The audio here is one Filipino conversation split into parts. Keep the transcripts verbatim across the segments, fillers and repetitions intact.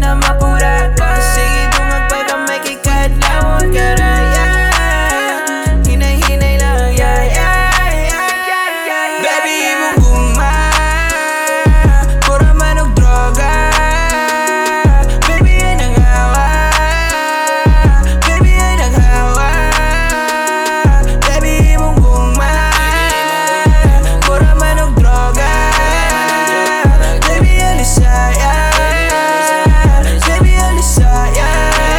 na mapura ka. Sige tungag pa ka may kikahit lamon ka na, yeah. Hinay-hinay lang, yeah, yeah, yeah. Baby, mo guma pura man og droga. Baby, ay nanghawa. Baby, ay nanghawa. Baby, mo guma pura man og droga. Baby, alisaya. Baby, alisaya.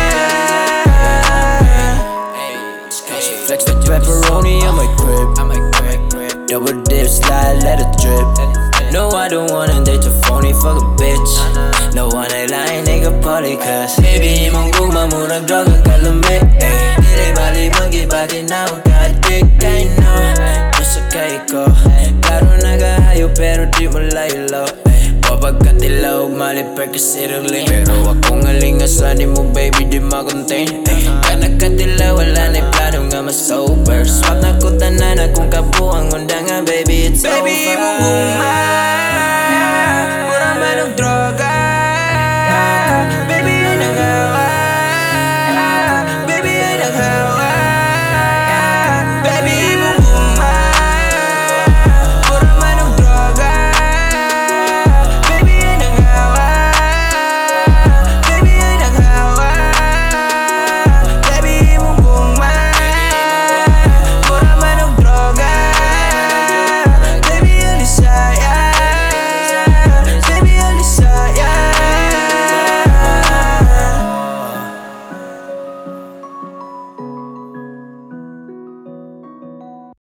Flex the pepperoni on my crib. Double dip, slide, let it drip. No, I don't wanna date a phony, fuck a bitch. No one ain't lying, nigga, party cause baby, mong guma murag droga kalumi. Dire bali magibati na magka-addict, I know. Masakay ko, klaro nagahayo pero di mo laylo. Pabagkatilaw, maliper kasi ragling. Pero akong alingasan mo baby, di makontain. Kanagkatilaw, wala na'y plano nga mas sober. Swat na ko tanan akong kabuang undangan.